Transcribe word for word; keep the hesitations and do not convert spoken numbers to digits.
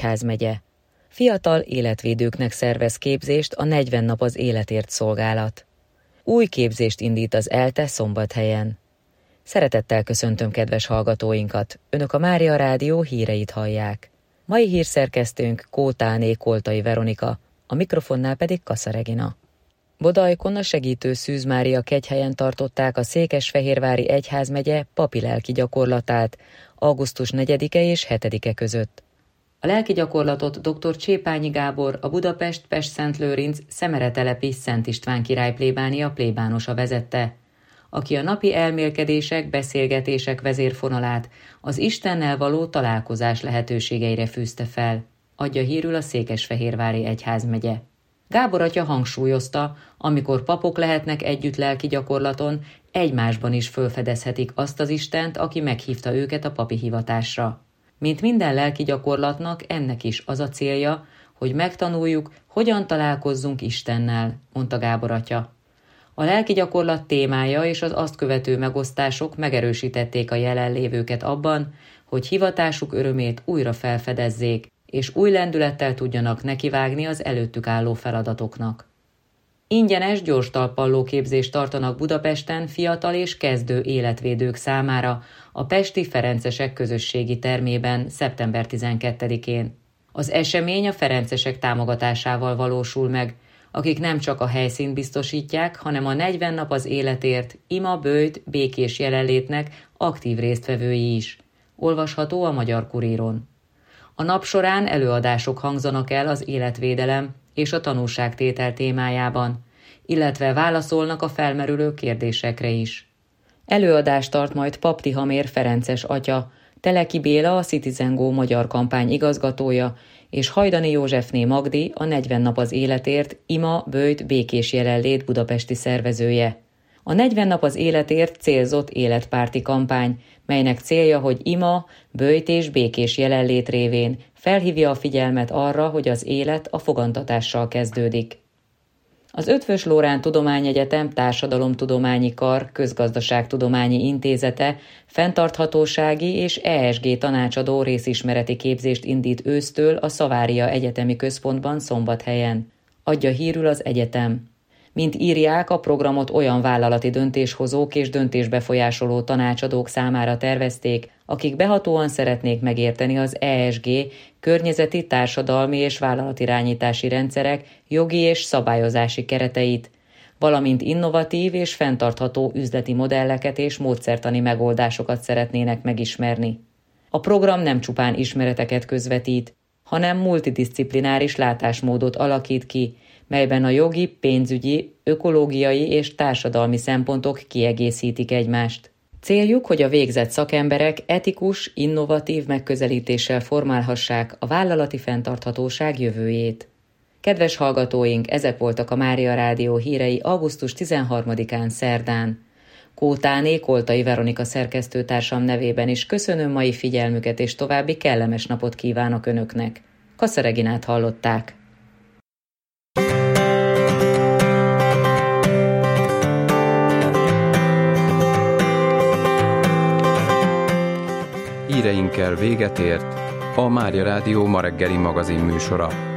egyházmegye. Fiatal életvédőknek szervez képzést a negyven nap az életért szolgálat. Új képzést indít az ELTE Szombathelyen. Szeretettel köszöntöm kedves hallgatóinkat, Önök a Mária Rádió híreit hallják. Mai hírszerkesztőnk Kótáné Koltai Veronika, a mikrofonnál pedig Kassa Regina. Bodajkon a segítő Szűz Mária kegyhelyen tartották a Székesfehérvári egyházmegye papi lelki gyakorlatát augusztus negyedike és hetedike között. A lelki gyakorlatot dr. Csépányi Gábor, a Budapest-Pest-Szentlőrinc Szemeretelepi Szent István király plébánia plébánosa vezette, aki a napi elmélkedések, beszélgetések vezérfonalát az Istennel való találkozás lehetőségeire fűzte fel, adja hírül a Székesfehérvári egyházmegye. Gábor atya hangsúlyozta, amikor papok lehetnek együtt lelki gyakorlaton, egymásban is fölfedezhetik azt az Istent, aki meghívta őket a papi hivatásra. Mint minden lelki gyakorlatnak, ennek is az a célja, hogy megtanuljuk, hogyan találkozzunk Istennel, mondta Gábor atya. A lelki gyakorlat témája és az azt követő megosztások megerősítették a jelenlévőket abban, hogy hivatásuk örömét újra felfedezzék, és új lendülettel tudjanak nekivágni az előttük álló feladatoknak. Ingyenes gyors talpalló képzést tartanak Budapesten fiatal és kezdő életvédők számára a Pesti Ferencesek közösségi termében szeptember tizenkettedikén. Az esemény a ferencesek támogatásával valósul meg, akik nem csak a helyszínt biztosítják, hanem a negyven nap az életért, ima, böjt, békés jelenlétnek aktív résztvevői is. Olvasható a Magyar Kuríron. A nap során előadások hangzanak el az életvédelem és a tanúságtétel témájában, illetve válaszolnak a felmerülő kérdésekre is. Előadást tart majd Pap Tihamér Ferences atya, Teleki Béla a Citizen Go magyar kampány igazgatója, és Hajdani Józsefné Magdi a negyven nap az életért, ima, böjt, békés jelenlét budapesti szervezője. A negyven nap az életért célzott életpárti kampány, melynek célja, hogy ima, böjt és békés jelenlét révén felhívja a figyelmet arra, hogy az élet a fogantatással kezdődik. Az Eötvös Loránd Tudományegyetem Társadalomtudományi Kar Közgazdaságtudományi Intézete fenntarthatósági és E S G tanácsadó részismereti képzést indít ősztől a Szavária Egyetemi Központban Szombathelyen. Adja hírül az egyetem. Mint írják, a programot olyan vállalati döntéshozók és döntésbefolyásoló tanácsadók számára tervezték, akik behatóan szeretnék megérteni az E S G környezeti, társadalmi és vállalatirányítási rendszerek jogi és szabályozási kereteit, valamint innovatív és fenntartható üzleti modelleket és módszertani megoldásokat szeretnének megismerni. A program nem csupán ismereteket közvetít, hanem multidisciplináris látásmódot alakít ki, melyben a jogi, pénzügyi, ökológiai és társadalmi szempontok kiegészítik egymást. Céljuk, hogy a végzett szakemberek etikus, innovatív megközelítéssel formálhassák a vállalati fenntarthatóság jövőjét. Kedves hallgatóink, ezek voltak a Mária Rádió hírei augusztus tizenharmadikán szerdán. Kótáné Koltai Veronika szerkesztőtársam nevében is köszönöm mai figyelmüket, és további kellemes napot kívánok Önöknek. Kassa Reginát hallották. Híreinkkel véget ért a Mária Rádió ma reggeli magazin műsora.